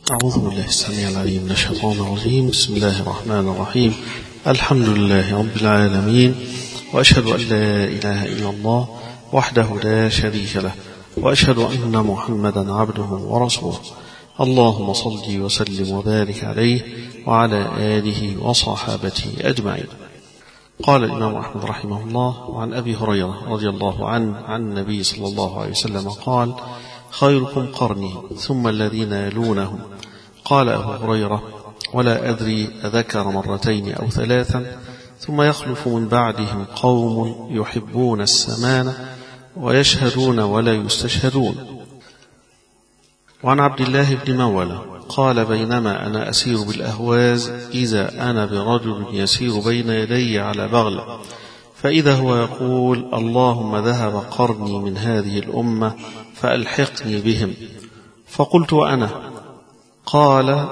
أعوذ بالله السميع العليم من الشيطان الرجيم. بسم الله الرحمن الرحيم. الحمد لله رب العالمين، وأشهد أن لا إله إلا الله وحده لا شريك له، وأشهد أن محمدا عبده ورسوله. اللهم صل وسلم وبارك عليه وعلى آله وصحابته أجمعين. قال الإمام أحمد رحمه الله: وعن أبي هريرة رضي الله عنه عن النبي صلى الله عليه وسلم قال: خيركم قرني ثم الذين يلونهم. قال أبو هريرة: ولا أدري أذكر مرتين أو ثلاثا، ثم يخلف من بعدهم قوم يحبون السمان ويشهدون ولا يستشهدون. وعن عبد الله بن مولى قال: بينما أنا أسير بالأهواز إذا أنا برجل يسير بين يدي على بغل، فإذا هو يقول: اللهم ذهب قرني من هذه الأمة فألحقني بهم. فقلت: وأنا؟ قال: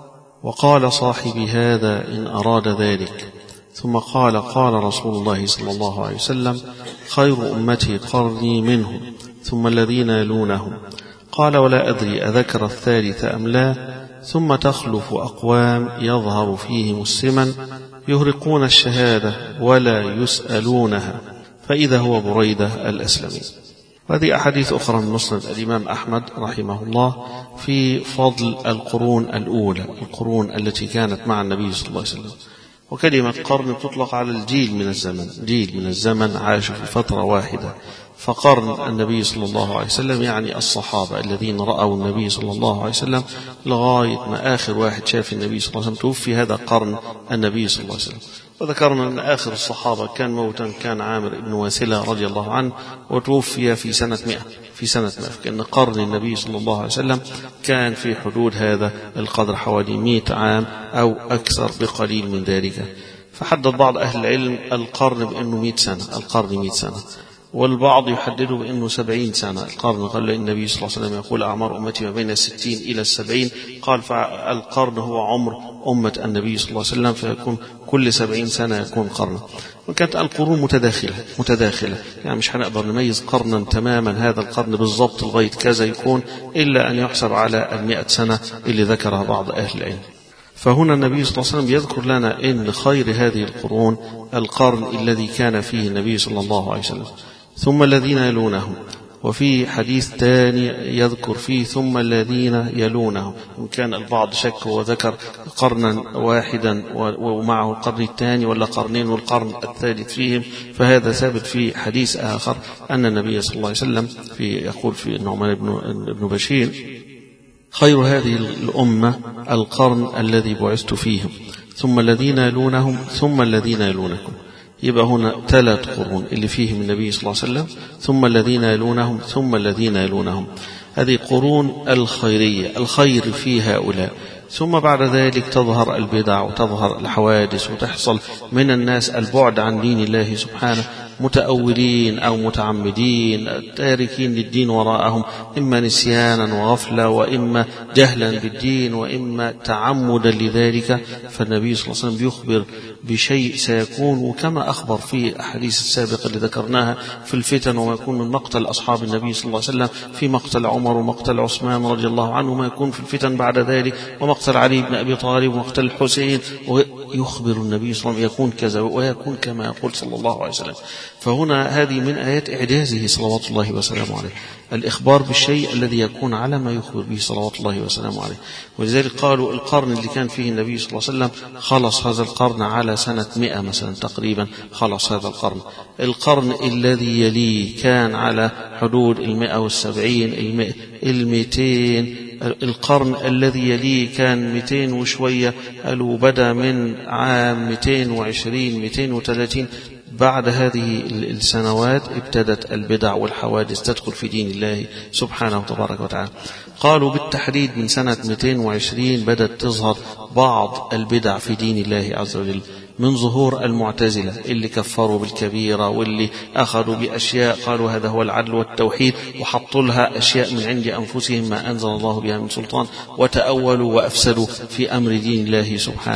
وقال صاحبي هذا إن أراد ذلك. ثم قال: قال رسول الله صلى الله عليه وسلم: خير أمتي قرني منهم ثم الذين يلونهم. قال: ولا أدري أذكر الثالث أم لا. ثم تخلف أقوام يظهر فيهم السمن يهرقون الشهادة ولا يسألونها، فإذا هو بريدة الأسلمي. هذه أحاديث أخرى من مسند الإمام أحمد رحمه الله في فضل القرون الأولى، القرون التي كانت مع النبي صلى الله عليه وسلم. وكلمة قرن تطلق على الجيل من الزمن، جيل من الزمن عاش في فترة واحدة. فقرن النبي صلى الله عليه وسلم يعني الصحابة الذين رأوا النبي صلى الله عليه وسلم لغاية ما آخر واحد شاف النبي صلى الله عليه وسلم توفي، هذا قرن النبي صلى الله عليه وسلم. وذكرنا أن آخر الصحابة كان موتا كان عامر بن واسلة رضي الله عنه، وتوفي في سنة 100. فكأن قرن النبي صلى الله عليه وسلم كان في حدود هذا القدر، حوالي 100 عام أو أكثر بقليل من ذلك. فحدد بعض أهل العلم القرن بأنه 100 سنة، القرن 100 سنة، والبعض يحدده بأنه 70 سنة القرن. قال النبي صلى الله عليه وسلم يقول: أعمار أمتي ما بين 60 إلى 70. قال: فالقرن هو عمر أمة النبي صلى الله عليه وسلم، فيكون كل 70 سنة يكون قرنا. وكانت القرون متداخلة، يعني مش هنقدر نميز قرنا تماما هذا القرن بالضبط لغاية كذا يكون، إلا أن يحسب على 100 سنة اللي ذكرها بعض أهل العلم. فهنا النبي صلى الله عليه وسلم يذكر لنا إن خير هذه القرون القرن الذي كان فيه النبي صلى الله عليه وسلم، ثم الذين يلونهم. وفي حديث ثاني يذكر فيه ثم الذين يلونهم، إن كان البعض شك وذكر قرنا واحدا ومعه القرن الثاني ولا قرنين والقرن الثالث فيهم، فهذا ثابت في حديث آخر أن النبي صلى الله عليه وسلم يقول في النعمان بن بشير: خير هذه الأمة القرن الذي بعثت فيهم، ثم الذين يلونهم ثم الذين يلونكم. يبقى هنا 3 قرون اللي فيهم النبي صلى الله عليه وسلم، ثم الذين يلونهم ثم الذين يلونهم. هذه قرون الخيرية، الخير في هؤلاء. ثم بعد ذلك تظهر البدع وتظهر الحوادث، وتحصل من الناس البعد عن دين الله سبحانه، متأولين أو متعمدين تاركين للدين وراءهم، إما نسيانا وغفلة، وإما جهلا بالدين، وإما تعمدا لذلك. فالنبي صلى الله عليه وسلم يخبر بشيء سيكون، وكما أخبر في الأحاديث السابقة اللي ذكرناها في الفتن، وما يكون من مقتل أصحاب النبي صلى الله عليه وسلم، في مقتل عمر ومقتل عثمان رضي الله عنه، وما يكون في الفتن بعد ذلك، ومقتل علي بن أبي طالب ومقتل الحسين. ويخبر النبي صلى الله عليه وسلم يكون كذا ويكون كما يقول صلى الله عليه وسلم. فهنا هذه من آيات إعجازه صلوات الله وسلامه عليه، الإخبار بالشيء الذي يكون على ما يخبر به صلوات الله وسلامه عليه. ولذلك قالوا القرن اللي كان فيه النبي صلى الله عليه وسلم خلص هذا القرن على سنة 100 مثلا تقريبا، خلص هذا القرن. القرن الذي يليه كان على حدود 170 200. القرن الذي يليه كان 200 وشوية، قالوا بدأ من عام 220 230. بعد هذه السنوات ابتدت البدع والحوادث تدخل في دين الله سبحانه وتبارك وتعالى. قالوا بالتحديد من سنة 220 بدأت تظهر بعض البدع في دين الله عز وجل، من ظهور المعتزلة اللي كفروا بالكبيرة، واللي أخذوا بأشياء قالوا هذا هو العدل والتوحيد، وحطوا لها أشياء من عند أنفسهم ما أنزل الله بها من سلطان، وتأولوا وأفسدوا في أمر دين الله سبحانه.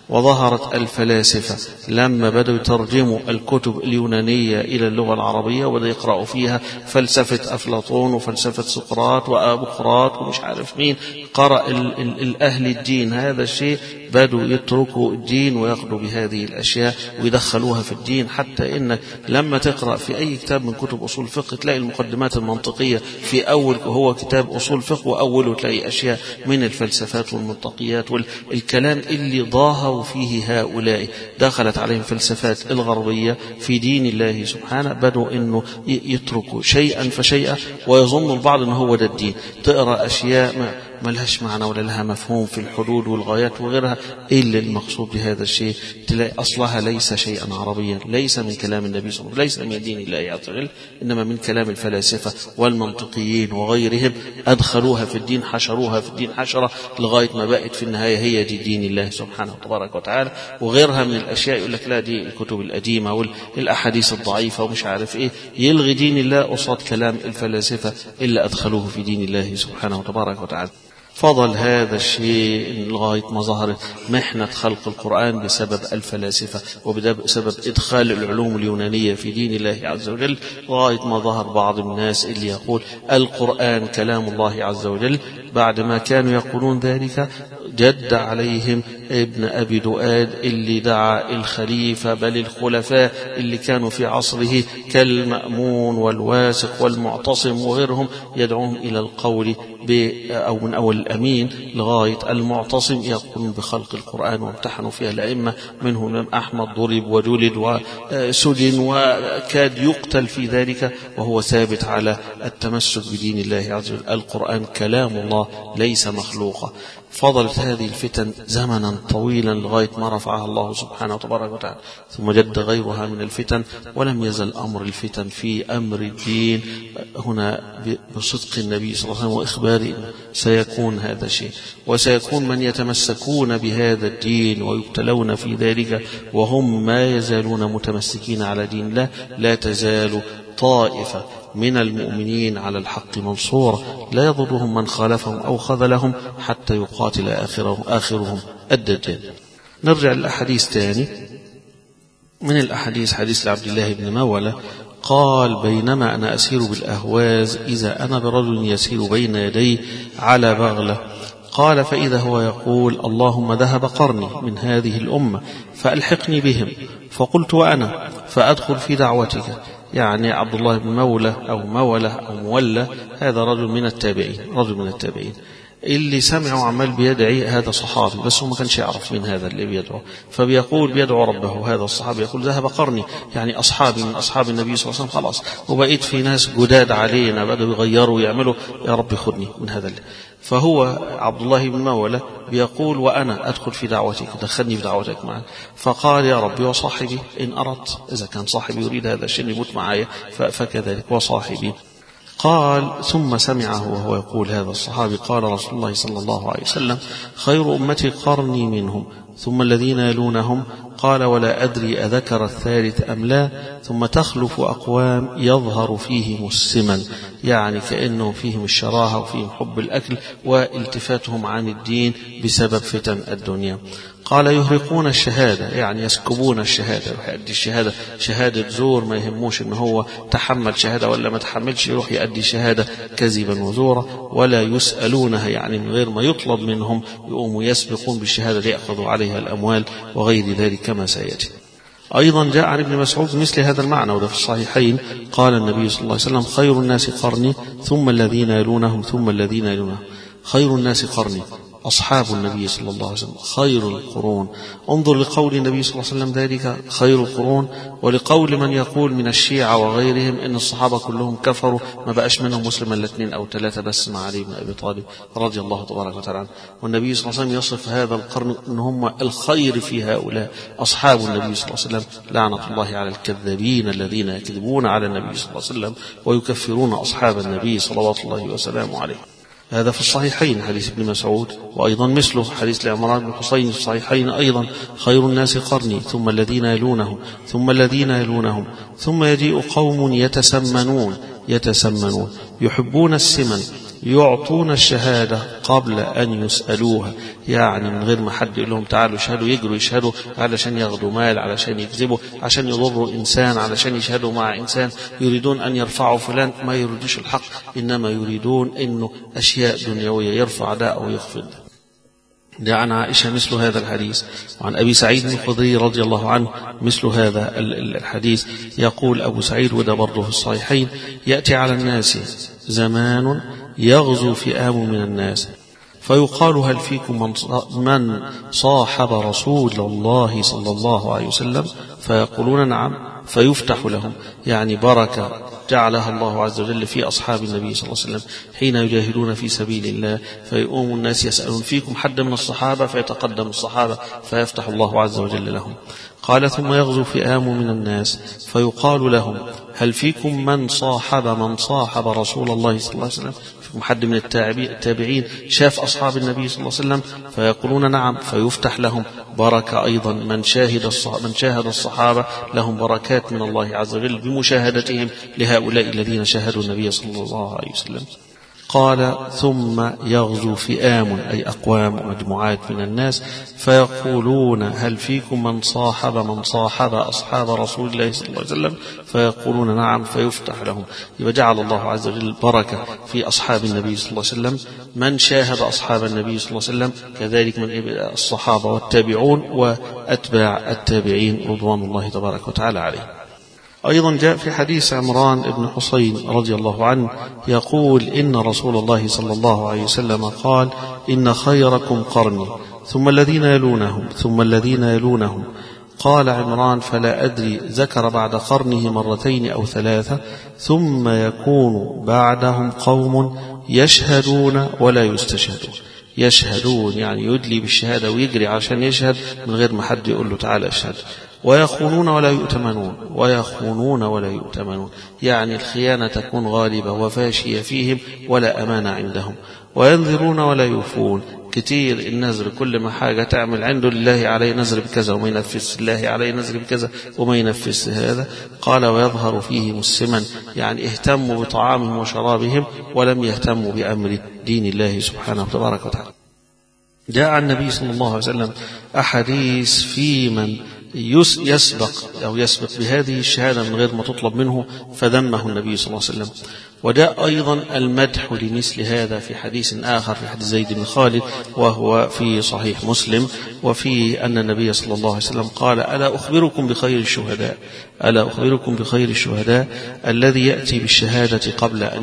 وظهرت الفلاسفة لما بدأوا يترجموا الكتب اليونانية إلى اللغة العربية وبدأوا يقرأوا فيها فلسفة أفلاطون وفلسفة سقراط وأبوقراط ومش عارف مين، قرأ الأهل الدين هذا الشيء، بدوا يتركوا الدين ويأخذوا بهذه الأشياء ويدخلوها في الدين. حتى إن لما تقرأ في أي كتاب من كتب أصول الفقه تلاقي المقدمات المنطقية في أول، هو كتاب أصول فقه وأوله تلاقي أشياء من الفلسفات والمنطقيات والكلام اللي ضاهوا فيه هؤلاء، دخلت عليهم فلسفات الغربية في دين الله سبحانه، بدوا إنه يتركوا شيئا فشيئا ويظن البعض إنه هو ده الدين. تقرأ أشياء ما لهاش معنى ولا لها مفهوم في الحدود والغايات وغيرها، إلا المقصود بهذا الشيء تلاقي أصلها ليس شيئا عربيا، ليس من كلام النبي صلى الله عليه وسلم، ليس من دين الله عز وجل، إنما من كلام الفلاسفة والمنطقيين وغيرهم، أدخلوها في الدين، حشروها في الدين حشرة لغاية ما بقت في النهاية هي دي دين الله سبحانه وتبارك وتعالى. وغيرها من الأشياء يقول لك لا دي الكتب القديمة والأحاديث الضعيفة ومش عارف إيه، يلغي دين الله قصاد كلام الفلاسفة إلا أدخلوه في دين الله سبحانه وتبارك وتعالى. فضل هذا الشيء لغاية ما ظهرت محنة خلق القرآن بسبب الفلاسفة وبسبب إدخال العلوم اليونانية في دين الله عز وجل، لغاية ما ظهر بعض الناس اللي يقول القرآن كلام الله عز وجل. بعد ما كانوا يقولون ذلك جد عليهم ابن أبي دؤاد اللي دعا الخليفة بل الخلفاء اللي كانوا في عصره كالمأمون والواثق والمعتصم وغيرهم يدعوهم إلى القول أو من أول الأمين لغاية المعتصم يقولون بخلق القرآن، وامتحنوا فيها الأئمة، منهم الإمام أحمد ضرب وجلد وسجن وكاد يقتل في ذلك وهو ثابت على التمسك بدين الله عز وجل. القرآن كلام الله ليس مخلوقا. فضلت هذه الفتن زمنا طويلا لغاية ما رفعها الله سبحانه وتبارك وتعالى، ثم جد غيرها من الفتن، ولم يزل أمر الفتن في أمر الدين هنا بصدق النبي صلى الله عليه وسلم وإخباره سيكون هذا الشيء، وسيكون من يتمسكون بهذا الدين ويبتلون في ذلك وهم ما يزالون متمسكين على دين الله. لا تزال طائفة من المؤمنين على الحق منصورة لا يضرهم من خالفهم أو خذلهم حتى يقاتل آخرهم الدجال. نرجع للأحاديث تاني. من الأحاديث حديث لعبد الله بن مولى قال بينما أنا أسير بالأهواز إذا أنا برجل يسير بين يدي على بغلة، قال فإذا هو يقول اللهم ذهب قرني من هذه الأمة فألحقني بهم، فقلت وأنا فأدخل في دعوتك. يعني عبد الله بن مولى أو مولى أو مولى هذا رجل من التابعين اللي سمعوا عمال بيدعي، هذا صحابي بس هو ما كانش يعرف من هذا اللي بيدعو، فبيقول بيدعو ربه. هذا الصحابي يقول ذهب قرني، يعني أصحابي من أصحاب النبي صلى الله عليه وسلم خلاص، وبقيت في ناس جداد علينا بدأوا يغيروا ويعملوا، يا رب خذني من هذا اللي. فهو عبد الله بن مولى بيقول وأنا أدخل في دعوتك، دخلني في دعوتك معك. فقال يا ربي وصاحبي إن أردت، إذا كان صاحبي يريد هذا الشيء يموت معايا فكذلك وصاحبي. قال ثم سمعه وهو يقول هذا الصحابي قال رسول الله صلى الله عليه وسلم خير أمتي قرني منهم ثم الذين يلونهم، قال ولا أدري أذكر الثالث أم لا، ثم تخلف أقوام يظهر فيهم السمن، يعني كأنه فيهم الشراهة وفيهم حب الأكل والتفاتهم عن الدين بسبب فتن الدنيا. قال يهرقون الشهادة، يعني يسكبون الشهادة، يؤدي الشهادة شهادة زور، ما يهموش إن هو تحمل شهادة ولا ما تحملش، يروح يؤدي شهادة كذبا وزورا، ولا يسألونها، يعني من غير ما يطلب منهم يقوموا يسبقون بالشهادة ليأخذوا عليها الأموال وغير ذلك كما سيأتي. أيضا جاء عن ابن مسعود مثل هذا المعنى وده في الصحيحين، قال النبي صلى الله عليه وسلم خير الناس قرني ثم الذين يلونهم ثم الذين يلونهم. خير الناس قرني أصحاب النبي صلى الله عليه وسلم خير القرون. انظر لقول النبي صلى الله عليه وسلم ذلك خير القرون، ولقول من يقول من الشيعة وغيرهم إن الصحابة كلهم كفروا، ما بقاش منهم مسلم إلا 2 أو 3 بس مع علي بن أبي طالب رضي الله تبارك وتعالى عنه. والنبي صلى الله عليه وسلم يصف هذا القرن إن هم الخير في هؤلاء أصحاب النبي صلى الله عليه وسلم، لعنة الله على الكذابين الذين يكذبون على النبي صلى الله عليه وسلم ويكفرون أصحاب النبي صلوات الله وسلامه عليه. هذا في الصحيحين حديث ابن مسعود، وأيضا مثله حديث لعمران بن حسين في الصحيحين أيضا خير الناس قرني ثم الذين يلونهم ثم الذين يلونهم، ثم يجيء قوم يتسمنون يحبون السمن يعطون الشهادة قبل أن يسألوها، يعني من غير ما حد يقول لهم تعالوا اشهدوا يجروا يشهدوا علشان ياخدوا مال، علشان يكذبوا، عشان يضروا إنسان، علشان يشهدوا مع إنسان، يريدون أن يرفعوا فلان، ما يريدوش الحق، إنما يريدون إنه أشياء دنيوية يرفع ده أو يخفض ده. عن عائشة مثل هذا الحديث، وعن أبي سعيد الخدري رضي الله عنه مثل هذا الحديث. يقول أبو سعيد وده برضه في الصحيحين: يأتي على الناس زمان يغزو فئام من الناس فيقال هل فيكم من صاحب رسول الله صلى الله عليه وسلم؟ فيقولون نعم، فيفتح لهم، يعني بركة جعلها الله عز وجل في أصحاب النبي صلى الله عليه وسلم حين يجاهدون في سبيل الله، فيقوم الناس يسألون فيكم حد من الصحابة، فيتقدم الصحابة فيفتح الله عز وجل لهم. قال: ثم يغزو فئام من الناس فيقال لهم هل فيكم من صاحب رسول الله صلى الله عليه وسلم؟ فيكم حد من التابعين شاف أصحاب النبي صلى الله عليه وسلم؟ فيقولون نعم، فيفتح لهم بركة أيضا، من شاهد الصحابة لهم بركات من الله عز وجل بمشاهدتهم لهؤلاء الذين شاهدوا النبي صلى الله عليه وسلم. قال: ثم يغزو فئام أي أقوام ومجموعات من الناس فيقولون هل فيكم من صاحب أصحاب رسول الله صلى الله عليه وسلم؟ فيقولون نعم، فيفتح لهم. يبقى جعل الله عز وجل بركة في أصحاب النبي صلى الله عليه وسلم، من شاهد أصحاب النبي صلى الله عليه وسلم، كذلك من الصحابة والتابعون وأتباع التابعين رضوان الله تبارك وتعالى عليهم. أيضا جاء في حديث عمران بن حسين رضي الله عنه يقول: إن رسول الله صلى الله عليه وسلم قال: إن خيركم قرني ثم الذين يلونهم ثم الذين يلونهم. قال عمران: فلا أدري ذكر بعد قرنه مرتين أو ثلاثة، ثم يكون بعدهم قوم يشهدون ولا يستشهدون. يشهدون يعني يدلي بالشهادة ويجري عشان يشهد من غير ما حد يقول له تعالى اشهد. ويخونون ولا يؤتمنون، يعني الخيانة تكون غالبة وفاشية فيهم ولا أمانة عندهم. وينذرون ولا يوفون، كتير النذر، كل ما حاجة تعمل عنده لله عليه نذر بكذا وما ينفذ، الله عليه نذر بكذا وما ينفذ هذا. قال: ويظهر فيهم السمن، يعني اهتموا بطعامهم وشرابهم ولم يهتموا بأمر دين الله سبحانه وتبارك وتعالى. جاء عن النبي صلى الله عليه وسلم أحاديث في من يسبق بهذه الشهادة من غير ما تطلب منه فذمه النبي صلى الله عليه وسلم. وجاء أيضا المدح لمثل هذا في حديث آخر، في حديث زيد بن خالد وهو في صحيح مسلم، وفيه أن النبي صلى الله عليه وسلم قال: ألا أخبركم بخير الشهداء الذي يأتي بالشهادة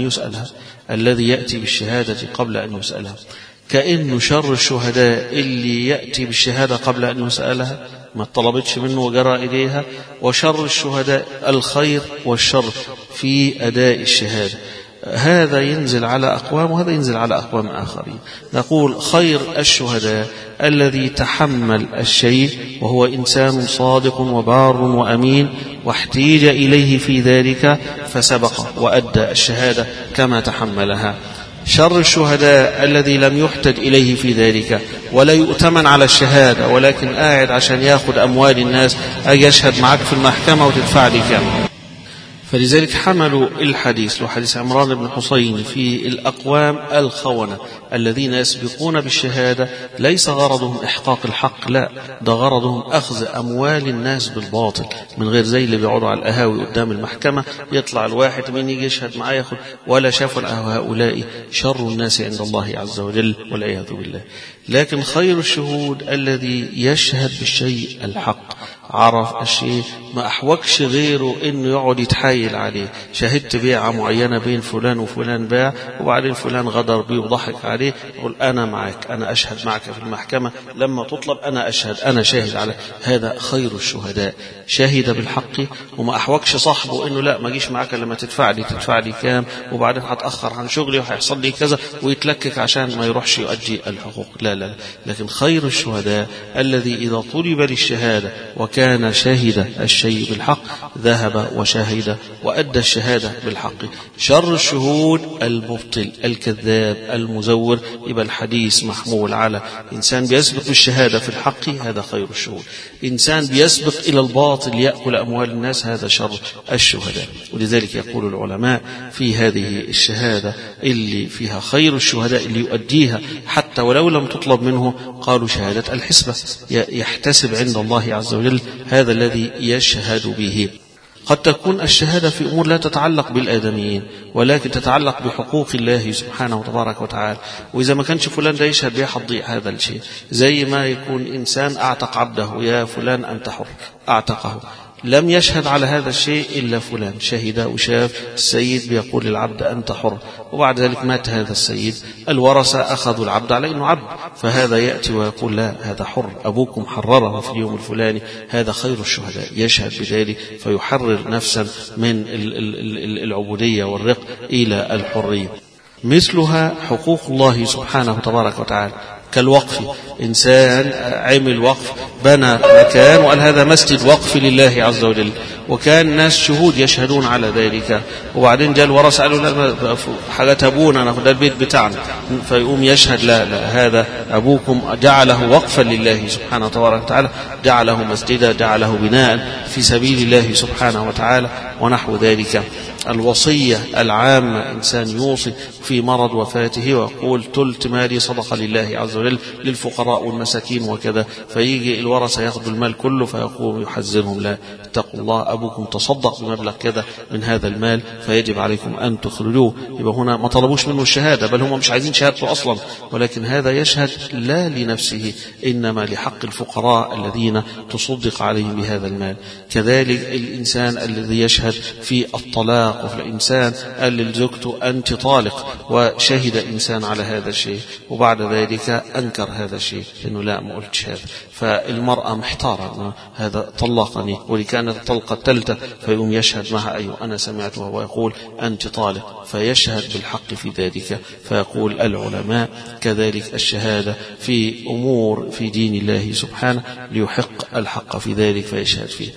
قبل أن يسألها. كأنه شر الشهداء اللي يأتي بالشهادة قبل أن يسألها، ما طلبتش منه وجرى إليها، وشر الشهداء الخير والشر في أداء الشهادة. هذا ينزل على أقوام وهذا ينزل على أقوام آخرين. نقول: خير الشهداء الذي تحمل الشيء وهو إنسان صادق وبار وأمين، واحتيج إليه في ذلك فسبق وأدى الشهادة كما تحملها. شر الشهداء الذي لم يحتج إليه في ذلك ولا يؤتمن على الشهادة، ولكن قاعد عشان ياخد أموال الناس، أجي يشهد معك في المحكمة وتدفع لي كام. فلذلك حملوا الحديث وحديث عمران بن حسين في الأقوام الخونة الذين يسبقون بالشهادة، ليس غرضهم إحقاق الحق، لا، ده غرضهم أخذ أموال الناس بالباطل، من غير زي اللي بيقعدوا على القهاوي قدام المحكمة، يطلع الواحد من يجي يشهد معاه ياخد، ولا شافوا هؤلاء شر الناس عند الله عز وجل والعياذ بالله. لكن خير الشهود الذي يشهد بالشيء الحق، عرف الشيء، ما أحوجش غيره إنه يقعد يتحايل عليه. شهدت بيعة معينة بين فلان وفلان باع، وبعدين فلان غدر بيه وضحك عليه، يقول أنا معك، أنا أشهد معك في المحكمة، لما تطلب أنا أشهد، أنا شاهد على هذا. خير الشهداء شهد بالحق وما أحوجش صاحبه إنه لا ما جيش معك لما تدفع لي كام، وبعدين هتأخر عن شغلي وهيحصل لي كذا، ويتلكك عشان ما يروحش يؤدي الحقوق. لا، لكن خير الشهداء الذي إذا طلب للشهادة كان شهد الشيء بالحق ذهب وشهد وأدى الشهادة بالحق. شر الشهود المبطل الكذاب المزور، يبقى الحديث محمول على إنسان بيسبق بالشهادة في الحق، هذا خير الشهود. إنسان بيسبق إلى الباطل يأكل أموال الناس، هذا شر الشهداء. ولذلك يقول العلماء في هذه الشهادة اللي فيها خير الشهداء اللي يؤديها حتى ولو لم تطلب منه، قالوا شهادة الحسبة، يحتسب عند الله عز وجل هذا الذي يشهد به. قد تكون الشهادة في أمور لا تتعلق بالآدميين ولكن تتعلق بحقوق الله سبحانه وتبارك وتعالى، وإذا ما كانش فلان ده يشهد بها هتضيع هذا الشيء. زي ما يكون إنسان أعتق عبده، يا فلان أنت حر، أعتقه، لم يشهد على هذا الشيء إلا فلان، شهد وشاف السيد بيقول للعبد أنت حر، وبعد ذلك مات هذا السيد، الورثة أخذوا العبد على أنه عبد، فهذا يأتي ويقول لا هذا حر، أبوكم حرره في اليوم الفلاني، هذا خير الشهداء، يشهد بذلك فيحرر نفسا من العبودية والرق إلى الحرية. مثلها حقوق الله سبحانه وتبارك وتعالى كالوقف، إنسان عمل وقف، بنى مكان وقال هذا مسجد وقف لله عز وجل، وكان ناس شهود يشهدون على ذلك، وبعدين جاء الورثة قالوا لا حاجات أبونا ناخد البيت بتاعنا، فيقوم يشهد لا هذا أبوكم جعله وقفا لله سبحانه وتبارك وتعالى، جعله مسجدا، جعله بناء في سبيل الله سبحانه وتعالى ونحو ذلك. الوصية العامة، إنسان يوصي في مرض وفاته ويقول تلت مالي صدقة لله عز وجل للفقراء والمساكين وكذا، فيجي الورثة ياخذوا المال كله فيقوم يحذرهم لا اتقوا الله، أبوكم تصدق بمبلغ كذا من هذا المال فيجب عليكم أن تخرجوه. يبقى هنا ما طلبوش منه الشهادة، بل هم مش عايزين شهادته أصلا، ولكن هذا يشهد لا لنفسه إنما لحق الفقراء الذين تصدق عليهم بهذا المال. كذلك الإنسان الذي يشهد في الطلاق، وفي الإنسان قال لزوجته أنت طالق وشهد إنسان على هذا الشيء وبعد ذلك أنكر هذا الشيء إنه لا ما قلتش هذا، فالمرأة محتارة هذا طلقني، ولكانت الطلقة الثالثة فيقوم يشهد معها أيوة أنا سمعته ويقول أنت طالق، فيشهد بالحق في ذلك. فيقول العلماء كذلك الشهادة في أمور في دين الله سبحانه ليحق الحق في ذلك فيشهد فيه.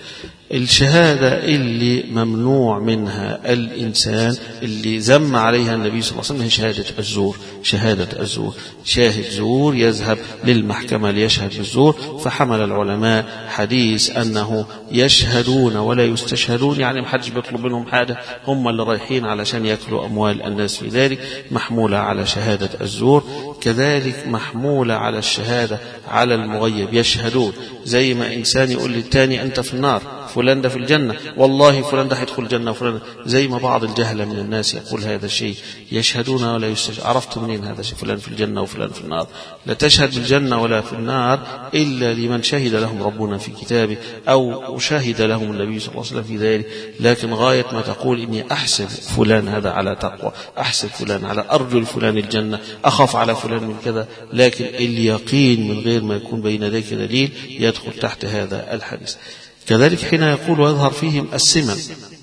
الشهادة اللي ممنوع منها الإنسان اللي ذم عليها النبي صلى الله عليه وسلم هي شهادة الزور. شهادة الزور، شاهد زور يذهب للمحكمة ليشهد بالزور، فحمل العلماء حديث أنه يشهدون ولا يستشهدون، يعني محدش بيطلب منهم حاجة، هم اللي رايحين علشان يأكلوا أموال الناس في ذلك، محمولة على شهادة الزور. كذلك محمولة على الشهادة على المغيب، يشهدون زي ما إنسان يقول للتاني أنت في النار، فلان ده في الجنة، والله فلان ده هيدخل الجنة وفلان، زي ما بعض الجهلة من الناس يقول هذا الشيء، يشهدون ولا يستشهدون. عرفت منين هذا الشيء؟ فلان في الجنة وفلان في النار. لا تشهد بالجنة ولا في النار إلا لمن شهد لهم ربنا في كتابه أو شهد لهم النبي صلى الله عليه وسلم في ذلك. لكن غاية ما تقول إني أحسب فلان هذا على تقوى، أحسب فلان على أرجل فلان الجنة، أخاف على فلان من كذا، لكن اليقين من غير ما يكون بين ذلك دليل يدخل تحت هذا الحديث. كذلك حين يقول ويظهر فيهم السمن،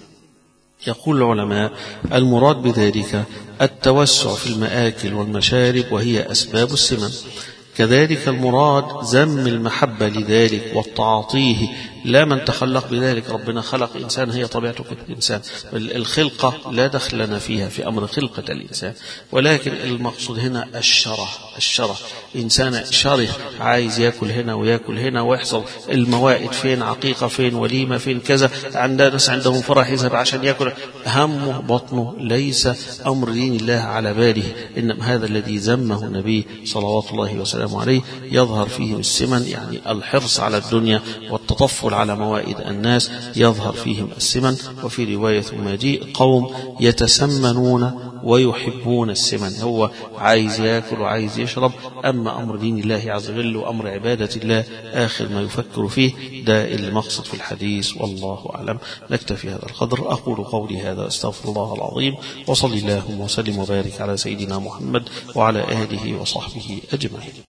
يقول العلماء المراد بذلك التوسع في المآكل والمشارب وهي أسباب السمن. كذلك المراد ذم المحبة لذلك والتعاطيه، لا من تخلق بذلك، ربنا خلق إنسان هي طبيعته كإنسان، الخلقة لا دخل لنا فيها في أمر خلقة الإنسان، ولكن المقصود هنا الشره، إنسان شره عايز يأكل هنا ويأكل هنا، ويحصل الموائد فين، عقيقة فين، وليمة فين، كذا، عندنا ناس عندهم فرح يذهب عشان يأكل، همه بطنه، ليس أمر دين الله على باله، إنما هذا الذي ذمه النبي صلوات الله وسلامه عليه. يظهر فيه السمن يعني الحرص على الدنيا والتطفل على موائد الناس، يظهر فيهم السمن. وفي رواية ماجيء قوم يتسمنون ويحبون السمن، هو عايز يأكل وعايز يشرب، أما أمر دين الله عز وجل وأمر عبادة الله آخر ما يفكر فيه، ده المقصد في الحديث، والله أعلم. نكتفي هذا القدر، أقول قولي هذا أستغفر الله العظيم، وصلي اللهم وسلم وبارك على سيدنا محمد وعلى آله وصحبه أجمعين.